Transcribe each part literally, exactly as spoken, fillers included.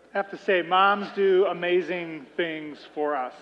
I have to say, moms do amazing things for us.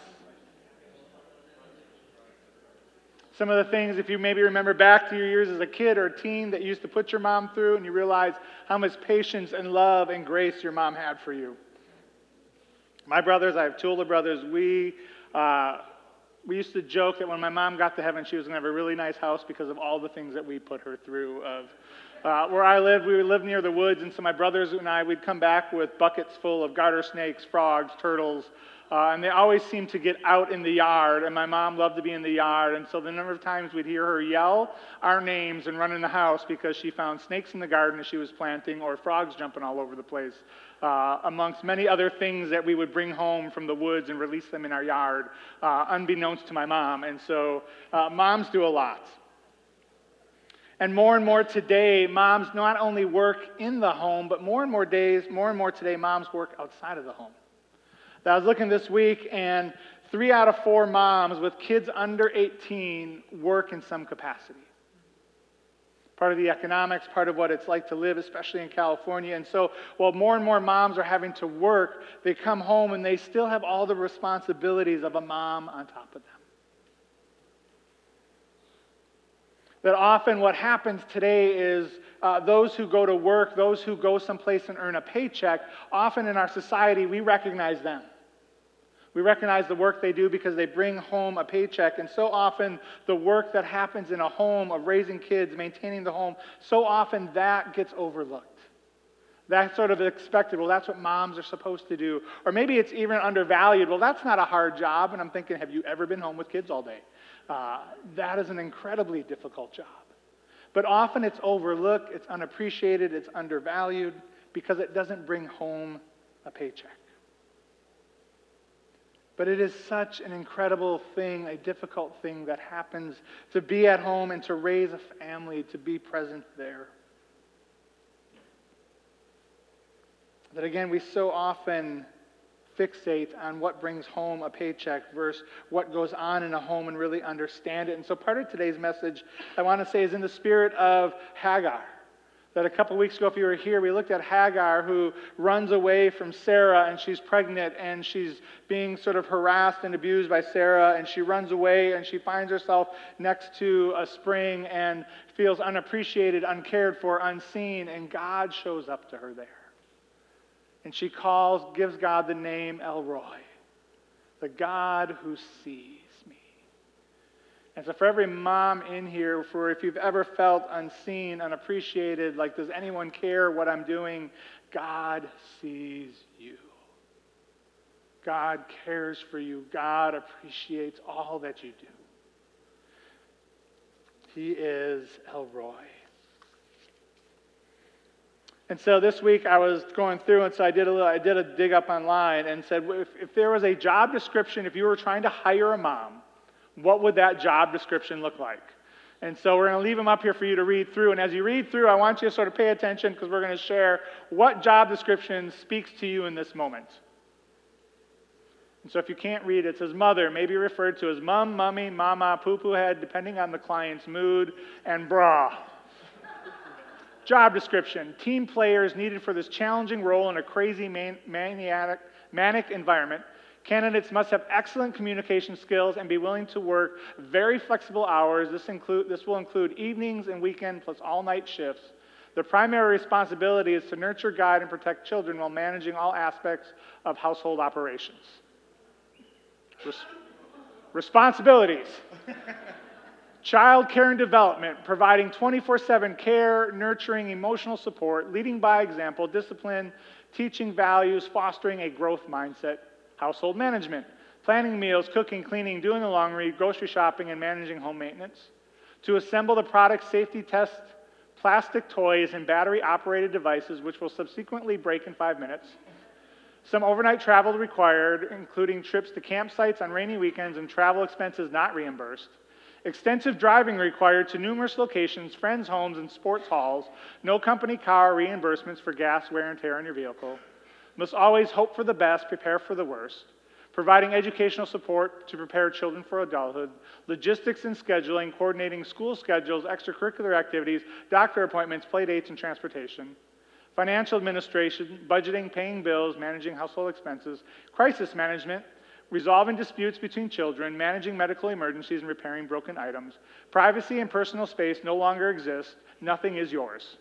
Some of the things, if you maybe remember back to your years as a kid or a teen that you used to put your mom through, and you realize how much patience and love and grace your mom had for you. My brothers, I have two older brothers, we uh, we used to joke that when my mom got to heaven, she was going to have a really nice house because of all the things that we put her through. Of uh, where I lived, we lived near the woods, and so my brothers and I, we'd come back with buckets full of garter snakes, frogs, turtles, Uh, and they always seemed to get out in the yard, and my mom loved to be in the yard, and so the number of times we'd hear her yell our names and run in the house because she found snakes in the garden as she was planting or frogs jumping all over the place, uh, amongst many other things that we would bring home from the woods and release them in our yard, uh, unbeknownst to my mom. And so uh, moms do a lot. And more and more today, moms not only work in the home, but more and more days, more and more today, moms work outside of the home. I was looking this week, and three out of four moms with kids under eighteen work in some capacity. Part of the economics, part of what it's like to live, especially in California. And so while more and more moms are having to work, they come home and they still have all the responsibilities of a mom on top of them. That often what happens today is uh, those who go to work, those who go someplace and earn a paycheck, often in our society we recognize them. We recognize the work they do because they bring home a paycheck. And so often the work that happens in a home of raising kids, maintaining the home, so often that gets overlooked. That's sort of expected. Well, that's what moms are supposed to do. Or maybe it's even undervalued. Well, that's not a hard job. And I'm thinking, have you ever been home with kids all day? Uh, that is an incredibly difficult job. But often it's overlooked, it's unappreciated, it's undervalued because it doesn't bring home a paycheck. But it is such an incredible thing, a difficult thing that happens to be at home and to raise a family, to be present there. That again, we so often fixate on what brings home a paycheck versus what goes on in a home and really understand it. And so part of today's message, I want to say, is in the spirit of Hagar. That a couple weeks ago, if you were here, we looked at Hagar, who runs away from Sarah, and she's pregnant, and she's being sort of harassed and abused by Sarah, and she runs away, and she finds herself next to a spring and feels unappreciated, uncared for, unseen, and God shows up to her there. And she calls, gives God the name El Roi, the God who sees. And so for every mom in here, for if you've ever felt unseen, unappreciated, like does anyone care what I'm doing, God sees you. God cares for you. God appreciates all that you do. He is El Roi. And so this week I was going through, and so I did a little, I did a dig up online and said, if, if there was a job description, if you were trying to hire a mom, what would that job description look like? And so we're going to leave them up here for you to read through. And as you read through, I want you to sort of pay attention because we're going to share what job description speaks to you in this moment. And so if you can't read, it says mother, may be referred to as mom, mummy, mama, poo-poo head, depending on the client's mood, and bra. Job description, team players needed for this challenging role in a crazy man- maniac, manic environment. Candidates must have excellent communication skills and be willing to work very flexible hours. This, include, this will include evenings and weekend plus all-night shifts. The primary responsibility is to nurture, guide, and protect children while managing all aspects of household operations. Res- responsibilities. Child care and development, providing twenty-four seven care, nurturing emotional support, leading by example, discipline, teaching values, fostering a growth mindset. Household management, planning meals, cooking, cleaning, doing the laundry, grocery shopping, and managing home maintenance. To assemble the product safety test, plastic toys, and battery-operated devices, which will subsequently break in five minutes. Some overnight travel required, including trips to campsites on rainy weekends and travel expenses not reimbursed. Extensive driving required to numerous locations, friends' homes, and sports halls. No company car reimbursements for gas, wear, and tear on your vehicle. Must always hope for the best, prepare for the worst. Providing educational support to prepare children for adulthood. Logistics and scheduling, coordinating school schedules, extracurricular activities, doctor appointments, play dates, and transportation. financial administration, budgeting, paying bills, managing household expenses, crisis management, resolving disputes between children, managing medical emergencies, and repairing broken items. Privacy and personal space no longer exist. Nothing is yours.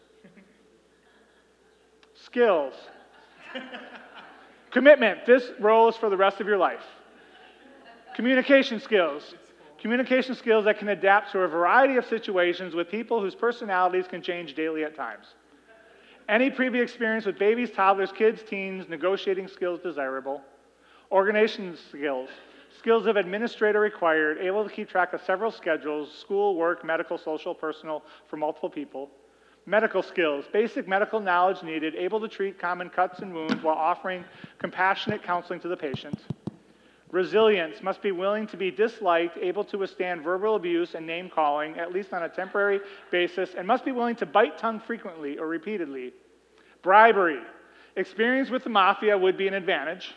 Skills. Commitment. This role is for the rest of your life. Communication skills. Communication skills that can adapt to a variety of situations with people whose personalities can change daily at times. Any previous experience with babies, toddlers, kids, teens, negotiating skills desirable. Organization skills, skills of administrator required, able to keep track of several schedules, school, work, medical, social, personal, for multiple people. Medical skills, basic medical knowledge needed, able to treat common cuts and wounds while offering compassionate counseling to the patient. Resilience, must be willing to be disliked, able to withstand verbal abuse and name calling, at least on a temporary basis, and must be willing to bite tongue frequently or repeatedly. Bribery, experience with the mafia would be an advantage.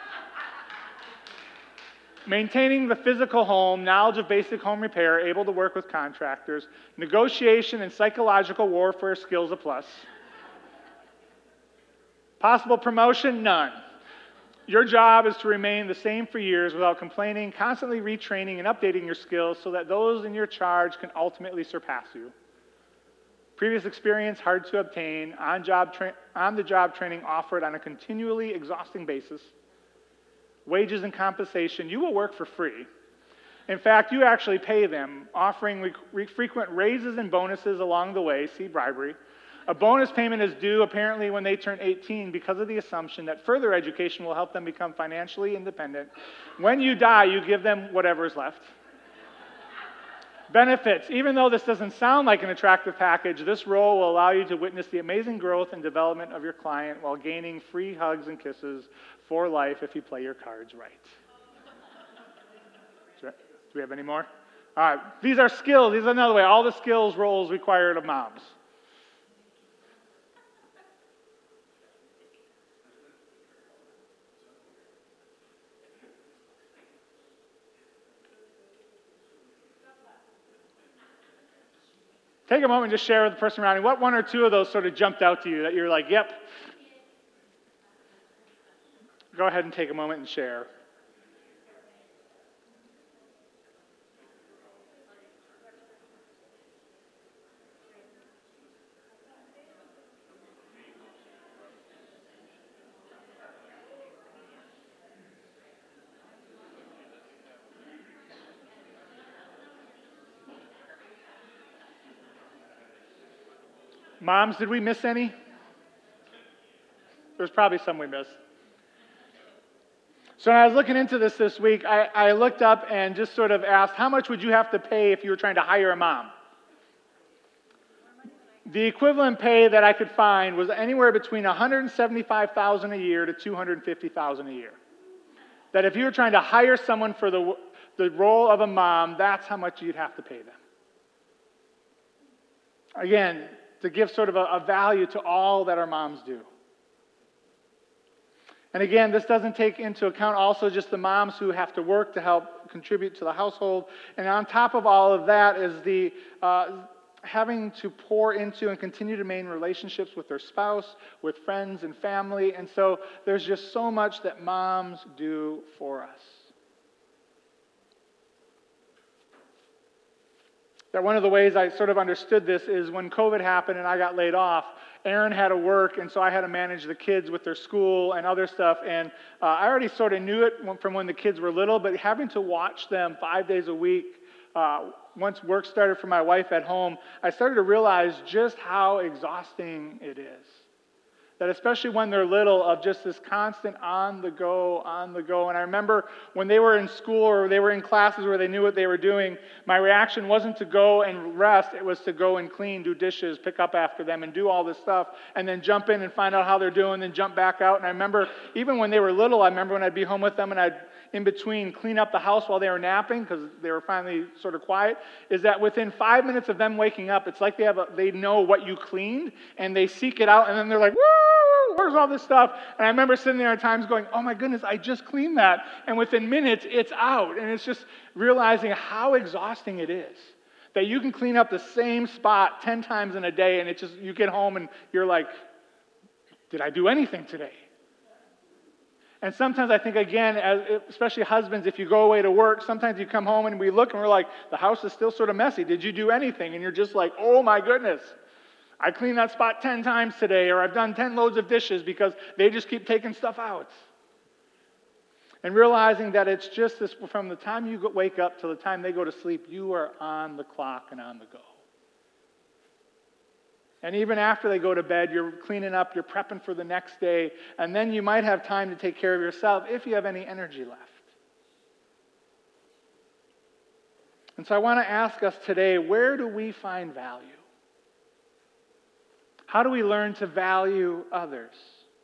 Maintaining the physical home, knowledge of basic home repair, able to work with contractors. Negotiation and psychological warfare skills a plus. Possible promotion, none. Your job is to remain the same for years without complaining, constantly retraining and updating your skills so that those in your charge can ultimately surpass you. Previous experience hard to obtain, on-job tra- on-the-job training offered on a continually exhausting basis. Wages and compensation, you will work for free. In fact, you actually pay them, offering re- re- frequent raises and bonuses along the way, see bribery. A bonus payment is due apparently when they turn eighteen because of the assumption that further education will help them become financially independent. When you die, you give them whatever is left. Benefits, even though this doesn't sound like an attractive package, this role will allow you to witness the amazing growth and development of your client while gaining free hugs and kisses for life if you play your cards right. Do we have any more? All right, these are skills. These are another way. All the skills roles required of moms. Take a moment and just share with the person around you. What one or two of those sort of jumped out to you that you're like, yep. Go ahead and take a moment and share. Moms, did we miss any? There's probably some we missed. So when I was looking into this this week, I, I looked up and just sort of asked, how much would you have to pay if you were trying to hire a mom? The equivalent pay that I could find was anywhere between one hundred seventy-five thousand dollars a year to two hundred fifty thousand dollars a year. That if you were trying to hire someone for the, the role of a mom, that's how much you'd have to pay them. Again, to give sort of a, a value to all that our moms do. And again, this doesn't take into account also just the moms who have to work to help contribute to the household. And on top of all of that is the uh, having to pour into and continue to maintain relationships with their spouse, with friends and family. And so there's just so much that moms do for us. That one of the ways I sort of understood this is when COVID happened and I got laid off, Erin had to work, and so I had to manage the kids with their school and other stuff. And uh, I already sort of knew it from when the kids were little, but having to watch them five days a week, uh, once work started for my wife at home, I started to realize just how exhausting it is. That especially when they're little, of just this constant on the go, on the go. And I remember when they were in school or they were in classes where they knew what they were doing, my reaction wasn't to go and rest, it was to go and clean, do dishes, pick up after them, and do all this stuff, and then jump in and find out how they're doing, then jump back out. And I remember, even when they were little, I remember when I'd be home with them and I'd, in between, clean up the house while they were napping, because they were finally sort of quiet, is that within five minutes of them waking up, it's like they have a, they know what you cleaned, and they seek it out, and then they're like, woo! Where's all this stuff? And I remember sitting there at times going, oh my goodness, I just cleaned that. And within minutes, it's out. And it's just realizing how exhausting it is. That you can clean up the same spot ten times in a day, and it just, you get home and you're like, Did I do anything today? And sometimes I think, again, as, especially husbands, if you go away to work, sometimes you come home and we look and we're like, the house is still sort of messy. Did you do anything? And you're just like, oh my goodness, I cleaned that spot ten times today, or I've done ten loads of dishes because they just keep taking stuff out. And realizing that it's just this, from the time you wake up till the time they go to sleep, you are on the clock and on the go. And even after they go to bed, you're cleaning up, you're prepping for the next day, and then you might have time to take care of yourself if you have any energy left. And so I want to ask us today, where do we find value? How do we learn to value others?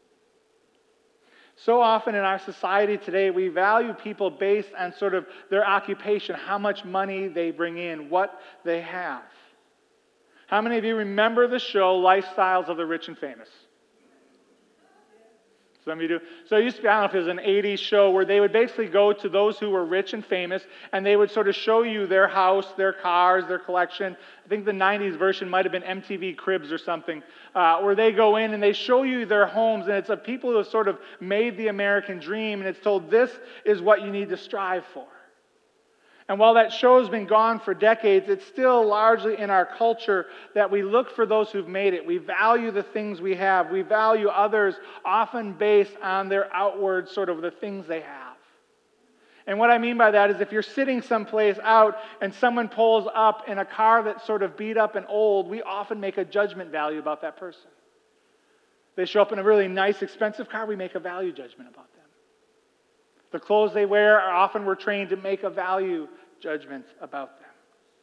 So often in our society today, we value people based on sort of their occupation, how much money they bring in, what they have. How many of you remember the show Lifestyles of the Rich and Famous? Some of you do. So it used to be, I don't know if it was an eighties show where they would basically go to those who were rich and famous, and they would sort of show you their house, their cars, their collection. I think the nineties version might have been M T V Cribs or something, uh, where they go in and they show you their homes, and it's of people who have sort of made the American dream, and it's told this is what you need to strive for. And while that show's been gone for decades, it's still largely in our culture that we look for those who've made it. We value the things we have. We value others often based on their outward sort of the things they have. And what I mean by that is if you're sitting someplace out and someone pulls up in a car that's sort of beat up and old, we often make a judgment value about that person. They show up in a really nice, expensive car, we make a value judgment about them. The clothes they wear are often we're trained to make a value judgment about them.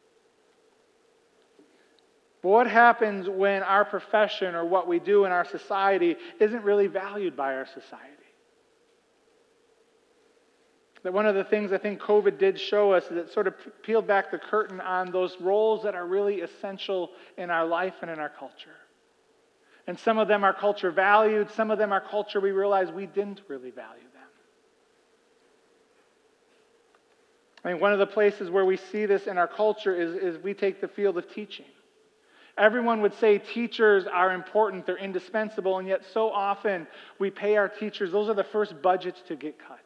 But what happens when our profession or what we do in our society isn't really valued by our society? That one of the things I think COVID did show us is it sort of peeled back the curtain on those roles that are really essential in our life and in our culture. And some of them our culture valued, some of them our culture we realized we didn't really value them. I mean, one of the places where we see this in our culture is, is we take the field of teaching. Everyone would say teachers are important, they're indispensable, and yet so often we pay our teachers, those are the first budgets to get cut.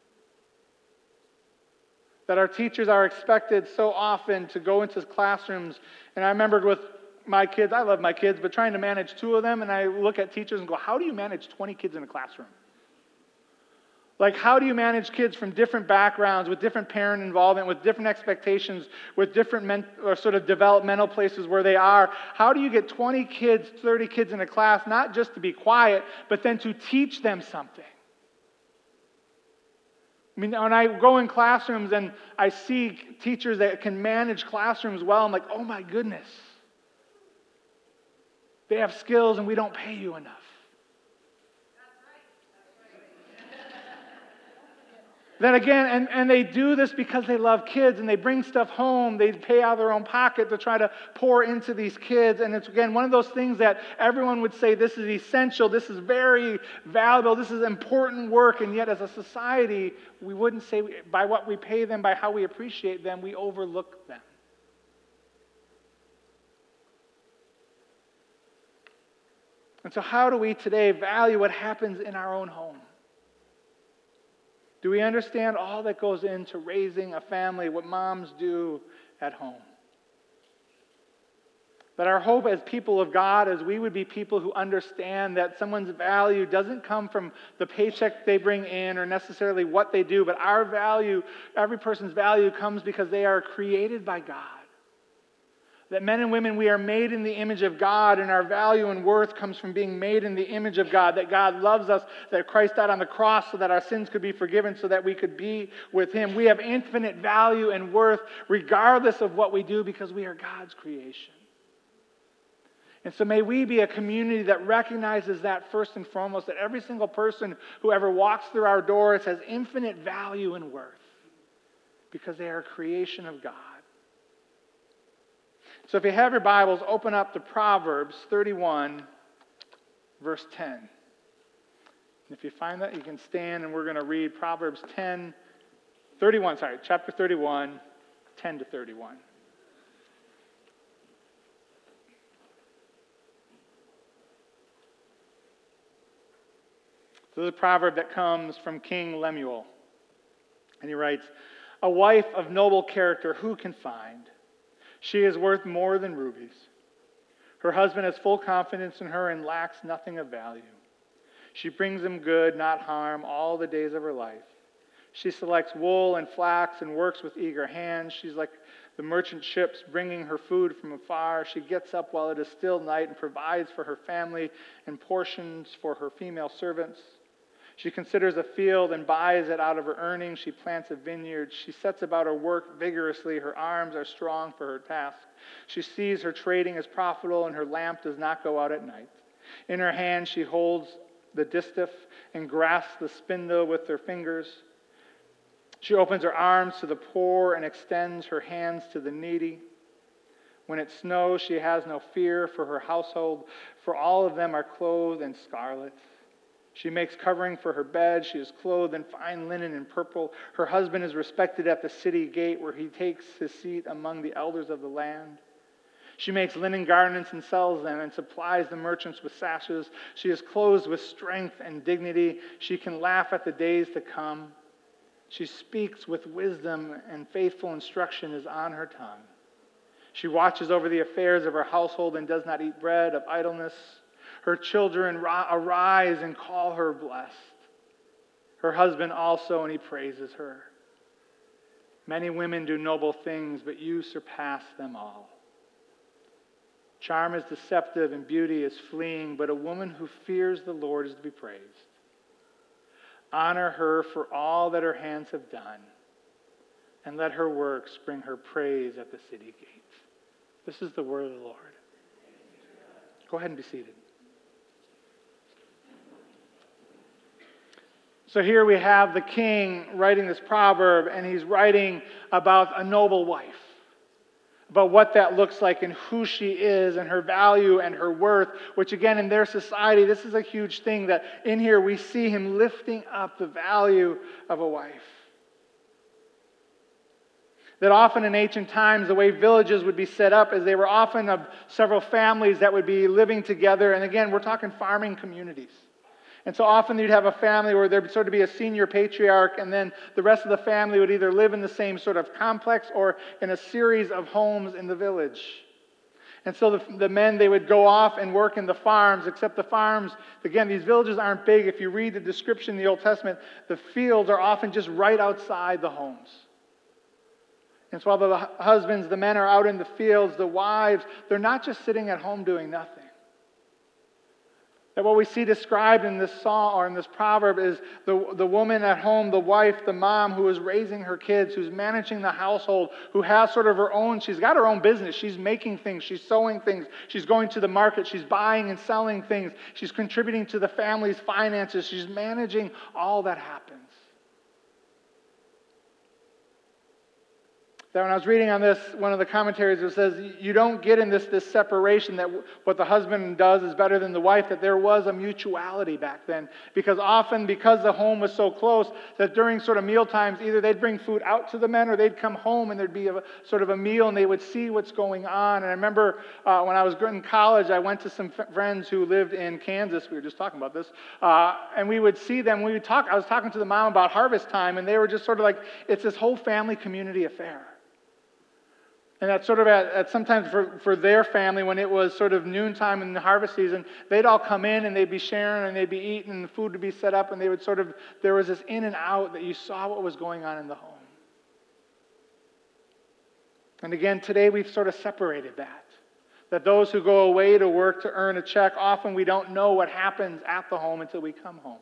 That our teachers are expected so often to go into classrooms, and I remember with my kids, I love my kids, but trying to manage two of them, and I look at teachers and go, how do you manage twenty kids in a classroom? Like, how do you manage kids from different backgrounds, with different parent involvement, with different expectations, with different men, or sort of developmental places where they are? How do you get twenty kids, thirty kids in a class, not just to be quiet, but then to teach them something? I mean, when I go in classrooms and I see teachers that can manage classrooms well, I'm like, oh my goodness. They have skills and we don't pay you enough. Then again, and, and they do this because they love kids and they bring stuff home. They pay out of their own pocket to try to pour into these kids. And it's, again, one of those things that everyone would say this is essential, this is very valuable, this is important work. And yet as a society, we wouldn't say by what we pay them, by how we appreciate them, we overlook them. And so how do we today value what happens in our own home? Do we understand all that goes into raising a family, what moms do at home? That our hope as people of God is we would be people who understand that someone's value doesn't come from the paycheck they bring in or necessarily what they do, but our value, every person's value comes because they are created by God. That men and women, we are made in the image of God, and our value and worth comes from being made in the image of God, that God loves us, that Christ died on the cross so that our sins could be forgiven, so that we could be with Him. We have infinite value and worth regardless of what we do because we are God's creation. And so may we be a community that recognizes that first and foremost, that every single person who ever walks through our doors has infinite value and worth because they are a creation of God. So if you have your Bibles, open up to Proverbs thirty-one, verse ten. And if you find that, you can stand and we're going to read Proverbs ten, thirty-one, sorry, chapter thirty-one, ten to thirty-one. This is a proverb that comes from King Lemuel. And he writes, "A wife of noble character who can find? She is worth more than rubies. Her husband has full confidence in her and lacks nothing of value. She brings him good, not harm, all the days of her life. She selects wool and flax and works with eager hands. She's like the merchant ships bringing her food from afar. She gets up while it is still night and provides for her family and portions for her female servants. She considers a field and buys it out of her earnings. She plants a vineyard. She sets about her work vigorously. Her arms are strong for her task. She sees her trading as profitable, and her lamp does not go out at night. In her hand she holds the distaff and grasps the spindle with her fingers. She opens her arms to the poor and extends her hands to the needy. When it snows, she has no fear for her household, for all of them are clothed in scarlet. She makes covering for her bed. She is clothed in fine linen and purple. Her husband is respected at the city gate, where he takes his seat among the elders of the land. She makes linen garments and sells them, and supplies the merchants with sashes. She is clothed with strength and dignity. She can laugh at the days to come. She speaks with wisdom, and faithful instruction is on her tongue. She watches over the affairs of her household and does not eat bread of idleness. Her children arise and call her blessed. Her husband also, and he praises her. Many women do noble things, but you surpass them all. Charm is deceptive and beauty is fleeing, but a woman who fears the Lord is to be praised. Honor her for all that her hands have done, and let her works bring her praise at the city gates." This is the word of the Lord. Go ahead and be seated. So here we have the king writing this proverb, and he's writing about a noble wife, about what that looks like and who she is and her value and her worth, which again, in their society, this is a huge thing that in here we see him lifting up the value of a wife. That often in ancient times, the way villages would be set up is they were often of several families that would be living together. And again, we're talking farming communities. And so often you'd have a family where there would sort of be a senior patriarch, and then the rest of the family would either live in the same sort of complex or in a series of homes in the village. And so the, the men, they would go off and work in the farms, except the farms, again, these villages aren't big. If you read the description in the Old Testament, the fields are often just right outside the homes. And so while the husbands, the men are out in the fields, the wives, they're not just sitting at home doing nothing. That what we see described in this song or in this proverb is the, the woman at home, the wife, the mom who is raising her kids, who's managing the household, who has sort of her own, she's got her own business. She's making things, she's sewing things, she's going to the market, she's buying and selling things, she's contributing to the family's finances, she's managing all that happens. That when I was reading on this, one of the commentaries, it says, you don't get in this, this separation that what the husband does is better than the wife, that there was a mutuality back then. Because often, because the home was so close, that during sort of meal times, either they'd bring food out to the men or they'd come home and there'd be a, sort of a meal and they would see what's going on. And I remember uh, when I was in college, I went to some f- friends who lived in Kansas. We were just talking about this. Uh, and we would see them, we would talk, I was talking to the mom about harvest time, and they were just sort of like, it's this whole family community affair. And that's sort of at, at sometimes for, for their family, when it was sort of noontime in the harvest season, they'd all come in and they'd be sharing and they'd be eating and the food would be set up, and they would sort of, there was this in and out that you saw what was going on in the home. And again, today we've sort of separated that. That those who go away to work to earn a check, often we don't know what happens at the home until we come home.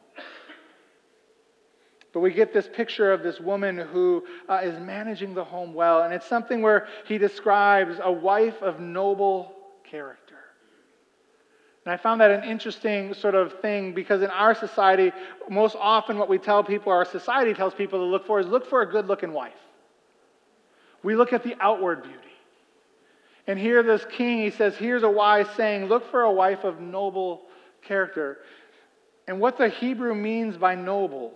But we get this picture of this woman who uh, is managing the home well. And it's something where he describes a wife of noble character. And I found that an interesting sort of thing, because in our society, most often what we tell people, our society tells people to look for, is look for a good-looking wife. We look at the outward beauty. And here this king, he says, here's a wise saying, look for a wife of noble character. And what the Hebrew means by noble,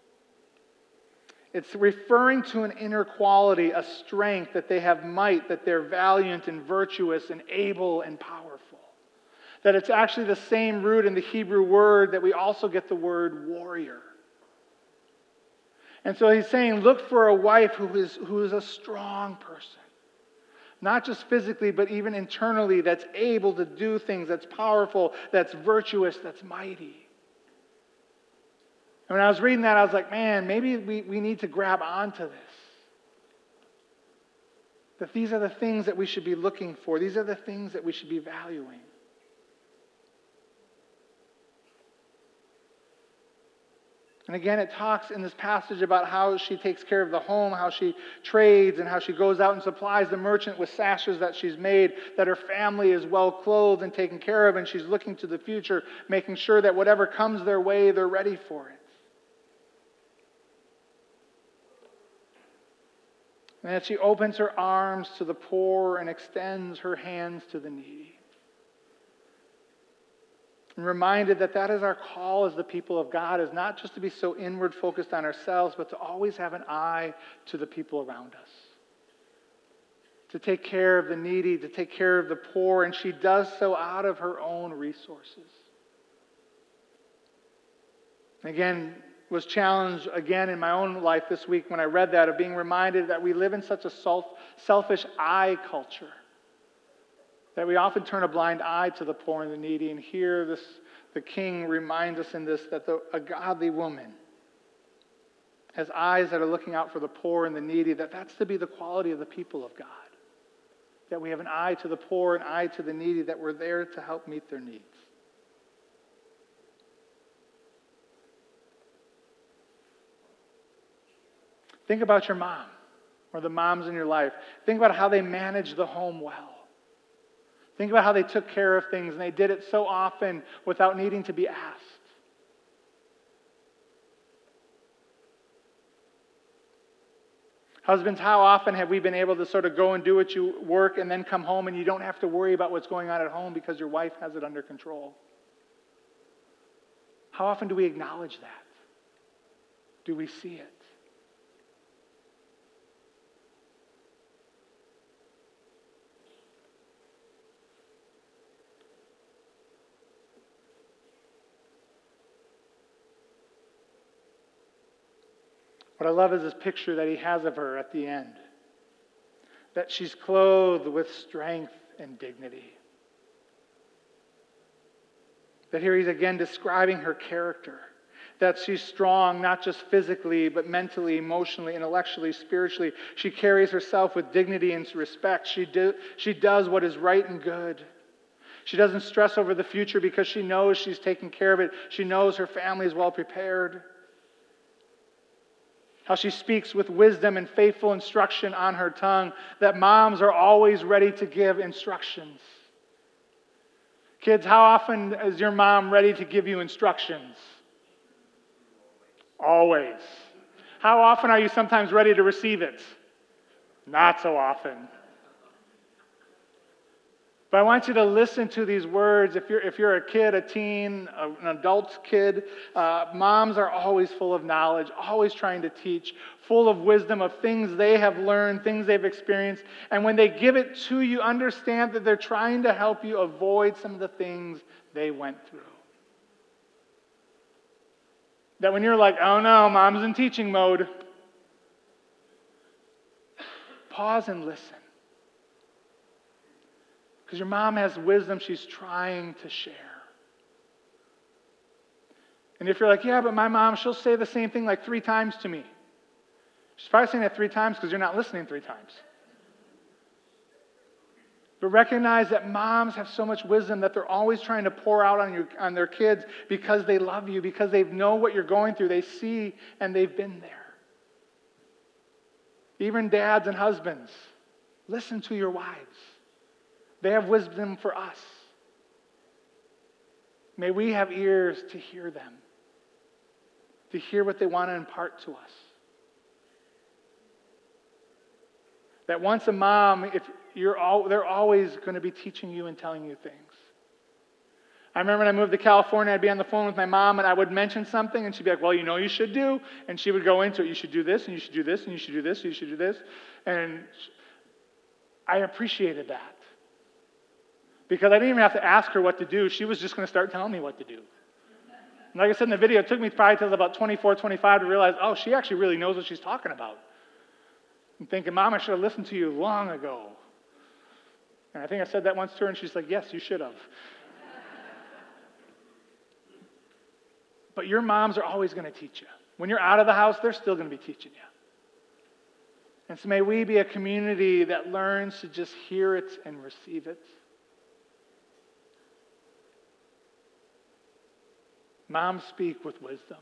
it's referring to an inner quality, a strength, that they have might, that they're valiant and virtuous and able and powerful. That it's actually the same root in the Hebrew word that we also get the word warrior. And so he's saying, look for a wife who is, who is a strong person. Not just physically, but even internally, that's able to do things, that's powerful, that's virtuous, that's mighty. And when I was reading that, I was like, man, maybe we, we need to grab onto this. That these are the things that we should be looking for. These are the things that we should be valuing. And again, it talks in this passage about how she takes care of the home, how she trades, and how she goes out and supplies the merchant with sashes that she's made, that her family is well clothed and taken care of, and she's looking to the future, making sure that whatever comes their way, they're ready for it. And that she opens her arms to the poor and extends her hands to the needy. And reminded that that is our call as the people of God, is not just to be so inward focused on ourselves, but to always have an eye to the people around us. To take care of the needy, to take care of the poor, and she does so out of her own resources. Again, was challenged again in my own life this week when I read that, of being reminded that we live in such a self, selfish I culture. That we often turn a blind eye to the poor and the needy. And here this, the king reminds us in this that the, a godly woman has eyes that are looking out for the poor and the needy, that that's to be the quality of the people of God. That we have an eye to the poor, an eye to the needy, that we're there to help meet their needs. Think about your mom or the moms in your life. Think about how they manage the home well. Think about how they took care of things, and they did it so often without needing to be asked. Husbands, how often have we been able to sort of go and do what you work and then come home and you don't have to worry about what's going on at home because your wife has it under control? How often do we acknowledge that? Do we see it? What I love is this picture that he has of her at the end. That she's clothed with strength and dignity. That here he's again describing her character. That she's strong, not just physically, but mentally, emotionally, intellectually, spiritually. She carries herself with dignity and respect. She, do, she does what is right and good. She doesn't stress over the future because she knows she's taking care of it. She knows her family is well prepared. How she speaks with wisdom and faithful instruction on her tongue, that moms are always ready to give instructions. Kids, how often is your mom ready to give you instructions? Always. How often are you sometimes ready to receive it? Not so often. But I want you to listen to these words. If you're, if you're a kid, a teen, a, an adult kid, uh, moms are always full of knowledge, always trying to teach, full of wisdom of things they have learned, things they've experienced. And when they give it to you, understand that they're trying to help you avoid some of the things they went through. That when you're like, oh no, mom's in teaching mode, pause and listen. Because your mom has wisdom she's trying to share. And if you're like, yeah, but my mom, she'll say the same thing like three times to me. She's probably saying that three times because you're not listening three times. But recognize that moms have so much wisdom that they're always trying to pour out on you, on their kids, because they love you, because they know what you're going through. They see and they've been there. Even dads and husbands, listen to your wives. They have wisdom for us. May we have ears to hear them, to hear what they want to impart to us. That once a mom, if you're all, they're always going to be teaching you and telling you things. I remember when I moved to California, I'd be on the phone with my mom and I would mention something and she'd be like, well, you know you should do. And she would go into it. You should do this and you should do this and you should do this and you should do this. And I appreciated that. Because I didn't even have to ask her what to do. She was just going to start telling me what to do. And like I said in the video, it took me probably till about twenty-four, twenty-five to realize, oh, she actually really knows what she's talking about. I'm thinking, Mom, I should have listened to you long ago. And I think I said that once to her, and she's like, yes, you should have. But your moms are always going to teach you. When you're out of the house, they're still going to be teaching you. And so may we be a community that learns to just hear it and receive it. Moms speak with wisdom.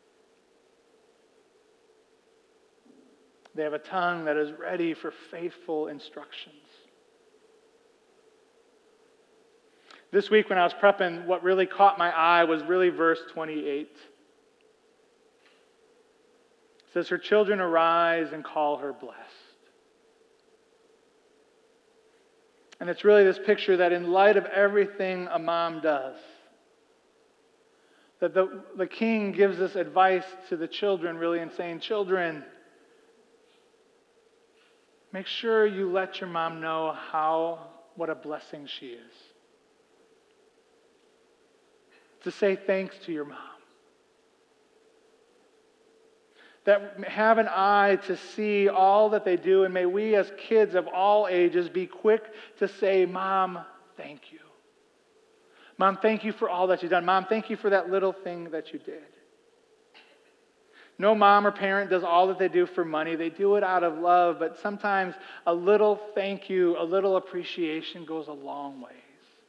They have a tongue that is ready for faithful instructions. This week when I was prepping, what really caught my eye was really verse twenty-eight. It says, her children arise and call her blessed. And it's really this picture that in light of everything a mom does, that the, the king gives this advice to the children really in saying, children, make sure you let your mom know how, what a blessing she is. To say thanks to your mom. That have an eye to see all that they do, and may we as kids of all ages be quick to say, Mom, thank you. Mom, thank you for all that you've done. Mom, thank you for that little thing that you did. No mom or parent does all that they do for money. They do it out of love, but sometimes a little thank you, a little appreciation goes a long ways.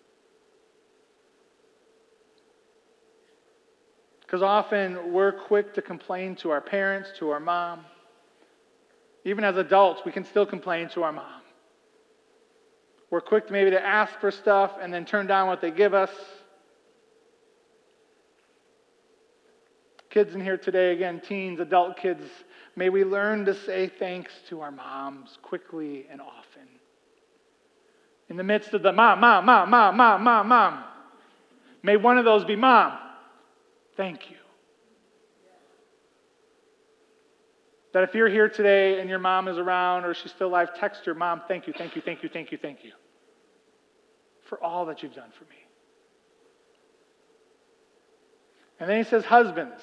Because often we're quick to complain to our parents, to our mom. Even as adults, we can still complain to our mom. We're quick to maybe to ask for stuff and then turn down what they give us. Kids in here today, again, teens, adult kids, may we learn to say thanks to our moms quickly and often. In the midst of the mom, mom, mom, mom, mom, mom, mom, may one of those be mom. Thank you. That if you're here today and your mom is around or she's still alive, text her, Mom, thank you, thank you, thank you, thank you, thank you for all that you've done for me. And then he says, husbands,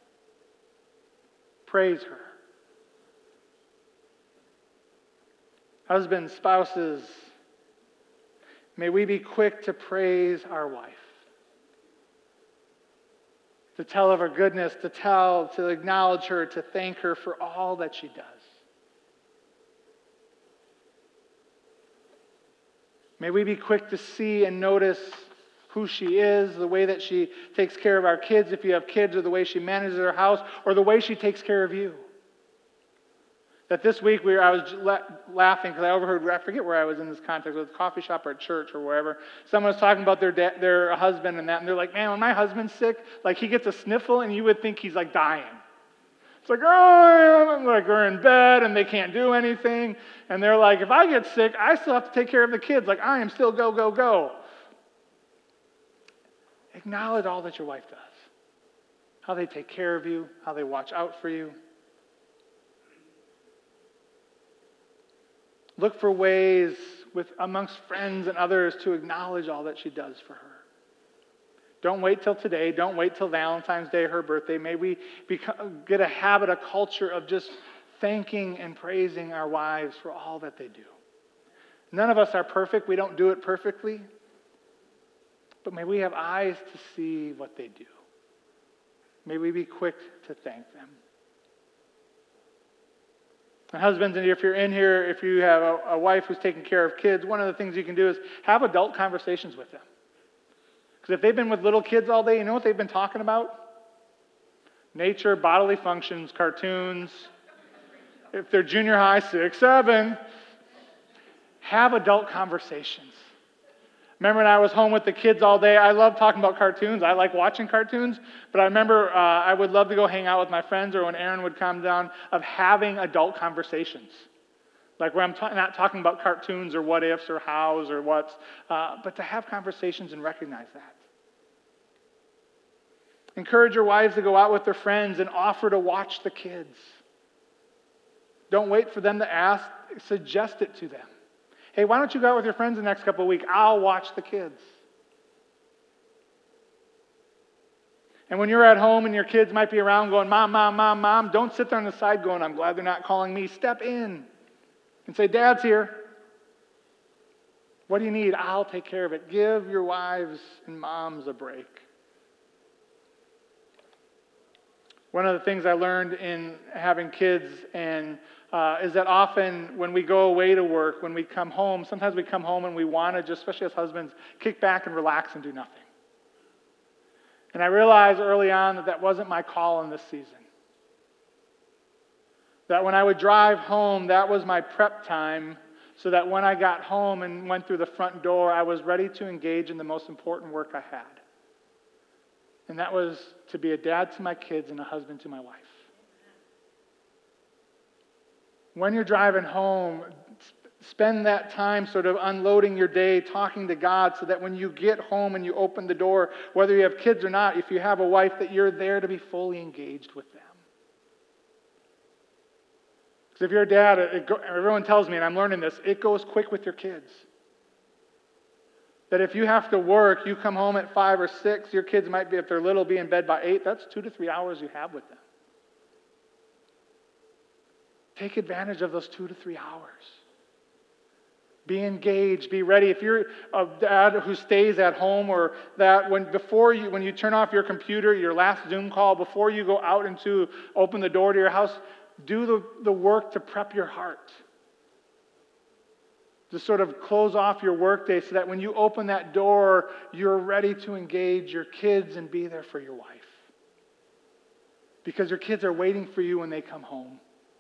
praise her. Husbands, spouses, may we be quick to praise our wife. To tell of her goodness, to tell, to acknowledge her, to thank her for all that she does. May we be quick to see and notice who she is, the way that she takes care of our kids, if you have kids, or the way she manages her house, or the way she takes care of you. That this week we were, I was la- laughing because I overheard, I forget where I was in this context, with a coffee shop or at church or wherever. Someone was talking about their da- their husband and that, and they're like, man, when my husband's sick, like he gets a sniffle and you would think he's like dying. It's like, oh, I'm like we're in bed and they can't do anything. And they're like, if I get sick, I still have to take care of the kids. Like I am still go, go, go. Acknowledge all that your wife does. How they take care of you, how they watch out for you. Look for ways with amongst friends and others to acknowledge all that she does for her. Don't wait till today. Don't wait till Valentine's Day, her birthday. May we become, get a habit, a culture of just thanking and praising our wives for all that they do. None of us are perfect. We don't do it perfectly. But may we have eyes to see what they do. May we be quick to thank them. And husbands, and if you're in here, if you have a, a wife who's taking care of kids, one of the things you can do is have adult conversations with them. Because if they've been with little kids all day, you know what they've been talking about? Nature, bodily functions, cartoons. If they're junior high, six, seven, have adult conversations. Remember when I was home with the kids all day, I love talking about cartoons. I like watching cartoons. But I remember uh, I would love to go hang out with my friends, or when Aaron would come down, of having adult conversations. Like where I'm ta- not talking about cartoons or what ifs or hows or what's, uh, but to have conversations and recognize that. Encourage your wives to go out with their friends and offer to watch the kids. Don't wait for them to ask. Suggest it to them. Hey, why don't you go out with your friends the next couple of weeks? I'll watch the kids. And when you're at home and your kids might be around going, Mom, Mom, Mom, Mom, don't sit there on the side going, I'm glad they're not calling me. Step in and say, Dad's here. What do you need? I'll take care of it. Give your wives and moms a break. One of the things I learned in having kids and uh, is that often when we go away to work, when we come home, sometimes we come home and we want to just, especially as husbands, kick back and relax and do nothing. And I realized early on that that wasn't my call in this season. That when I would drive home, that was my prep time so that when I got home and went through the front door, I was ready to engage in the most important work I had. And that was to be a dad to my kids and a husband to my wife. When you're driving home, spend that time sort of unloading your day, talking to God, so that when you get home and you open the door, whether you have kids or not, if you have a wife, that you're there to be fully engaged with them. Because if you're a dad, it go, everyone tells me, and I'm learning this, it goes quick with your kids. That if you have to work, you come home at five or six, your kids might be, if they're little, be in bed by eight. That's two to three hours you have with them. Take advantage of those two to three hours. Be engaged, be ready. If you're a dad who stays at home, or that when before you when you turn off your computer, your last Zoom call, before you go out into open the door to your house, do the, the work to prep your heart. To sort of close off your workday so that when you open that door, you're ready to engage your kids and be there for your wife. Because your kids are waiting for you when they come home.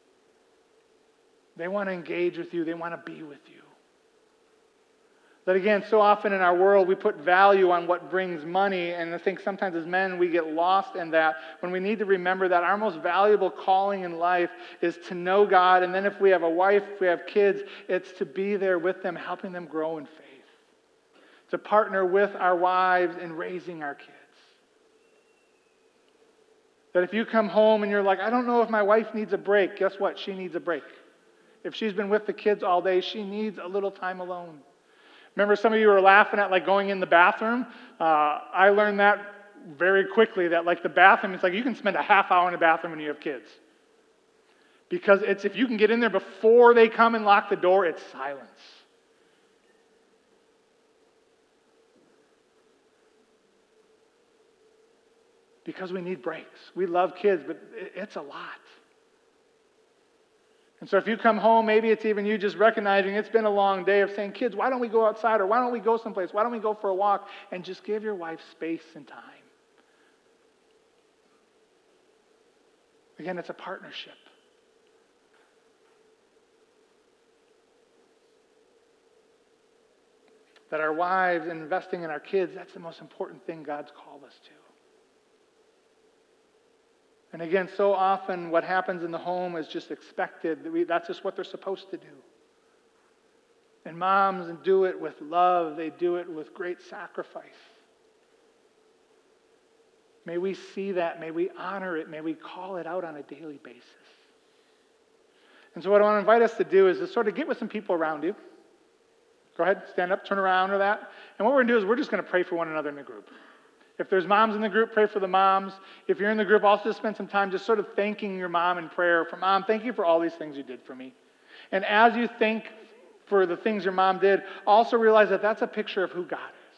They want to engage with you. They want to be with you. But again, so often in our world, we put value on what brings money, and I think sometimes as men, we get lost in that when we need to remember that our most valuable calling in life is to know God, and then if we have a wife, if we have kids, it's to be there with them, helping them grow in faith, to partner with our wives in raising our kids. That if you come home and you're like, I don't know if my wife needs a break, guess what? She needs a break. If she's been with the kids all day, she needs a little time alone. Remember, some of you were laughing at like going in the bathroom. Uh, I learned that very quickly, that like the bathroom, it's like you can spend a half hour in the bathroom when you have kids. Because it's if you can get in there before they come and lock the door, it's silence. Because we need breaks. We love kids, but it's a lot. And so if you come home, maybe it's even you just recognizing it's been a long day of saying, kids, why don't we go outside, or why don't we go someplace? Why don't we go for a walk? And just give your wife space and time. Again, it's a partnership. That our wives and investing in our kids, that's the most important thing God's called us to. And again, so often what happens in the home is just expected. We, that's just what they're supposed to do. And moms do it with love. They do it with great sacrifice. May we see that. May we honor it. May we call it out on a daily basis. And so what I want to invite us to do is to sort of get with some people around you. Go ahead, stand up, turn around or that. And what we're going to do is we're just going to pray for one another in the group. If there's moms in the group, pray for the moms. If you're in the group, also just spend some time just sort of thanking your mom in prayer. For Mom, thank you for all these things you did for me. And as you thank for the things your mom did, also realize that that's a picture of who God is.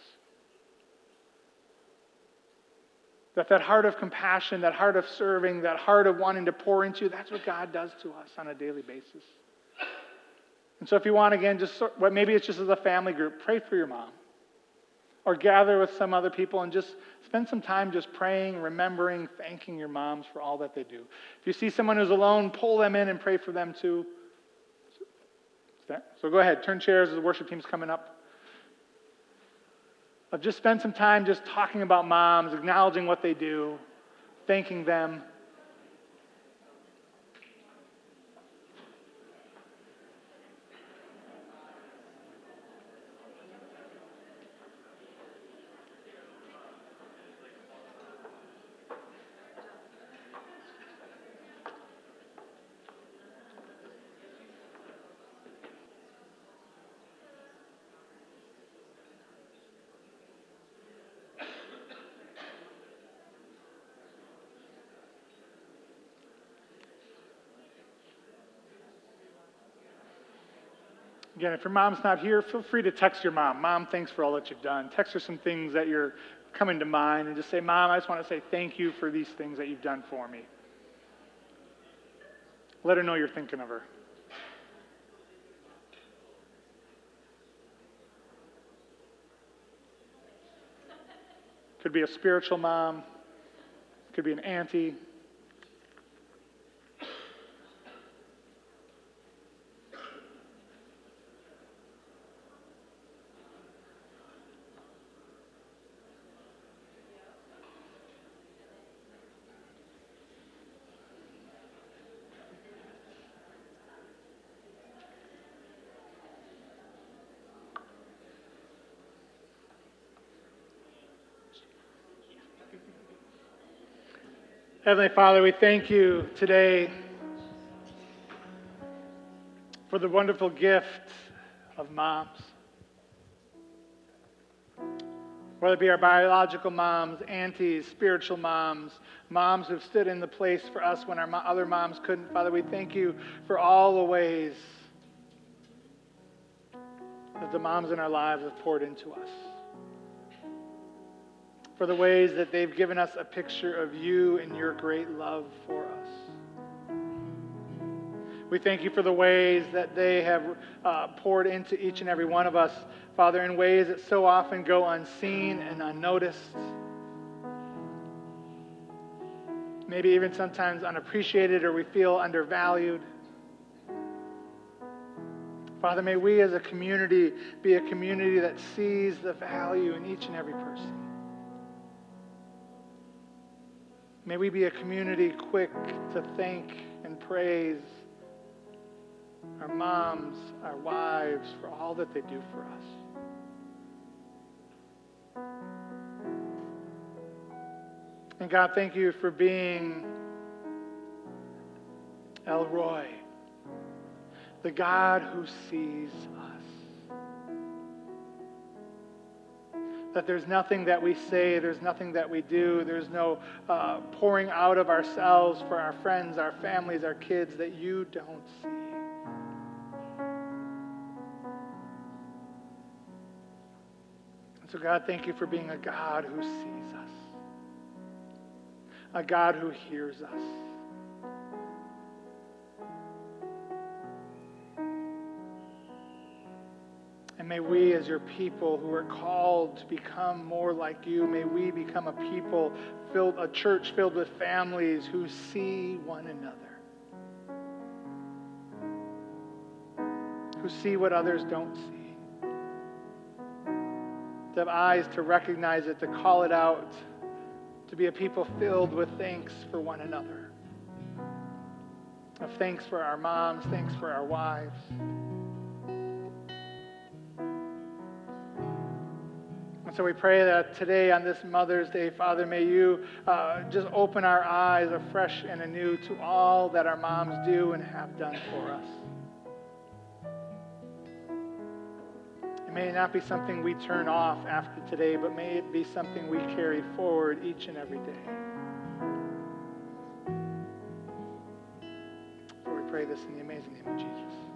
That that heart of compassion, that heart of serving, that heart of wanting to pour into you, that's what God does to us on a daily basis. And so if you want, again, just sort, well, maybe it's just as a family group, pray for your mom. Or gather with some other people and just spend some time just praying, remembering, thanking your moms for all that they do. If you see someone who's alone, pull them in and pray for them too. So go ahead, turn chairs as the worship team's coming up. I've just spent some time just talking about moms, acknowledging what they do, thanking them. Again, if your mom's not here, feel free to text your mom. Mom, thanks for all that you've done. Text her some things that you're coming to mind and just say, Mom, I just want to say thank you for these things that you've done for me. Let her know you're thinking of her. Could be a spiritual mom. Could be an auntie. Heavenly Father, we thank you today for the wonderful gift of moms. Whether it be our biological moms, aunties, spiritual moms, moms who've stood in the place for us when our mo- other moms couldn't. Father, we thank you for all the ways that the moms in our lives have poured into us. For the ways that they've given us a picture of you and your great love for us. We thank you for the ways that they have uh, poured into each and every one of us, Father, in ways that so often go unseen and unnoticed. Maybe even sometimes unappreciated, or we feel undervalued. Father, may we as a community be a community that sees the value in each and every person. May we be a community quick to thank and praise our moms, our wives, for all that they do for us. And God, thank you for being El Roy, the God who sees us. That there's nothing that we say, there's nothing that we do, there's no uh, pouring out of ourselves for our friends, our families, our kids that you don't see. And so God, thank you for being a God who sees us, a God who hears us. And may we, as your people who are called to become more like you, may we become a people filled, a church filled with families who see one another, who see what others don't see, to have eyes to recognize it, to call it out, to be a people filled with thanks for one another, of thanks for our moms, thanks for our wives. So we pray that today on this Mother's Day, Father, may you uh, just open our eyes afresh and anew to all that our moms do and have done for us. It may not be something we turn off after today, but may it be something we carry forward each and every day. For we pray this in the amazing name of Jesus.